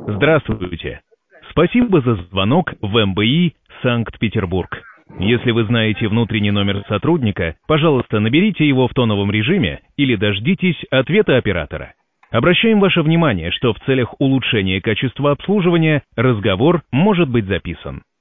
Здравствуйте. Спасибо за звонок в МБИ Санкт-Петербург. Если вы знаете внутренний номер сотрудника, пожалуйста, наберите его в тоновом режиме или дождитесь ответа оператора. Обращаем ваше внимание, что в целях улучшения качества обслуживания разговор может быть записан.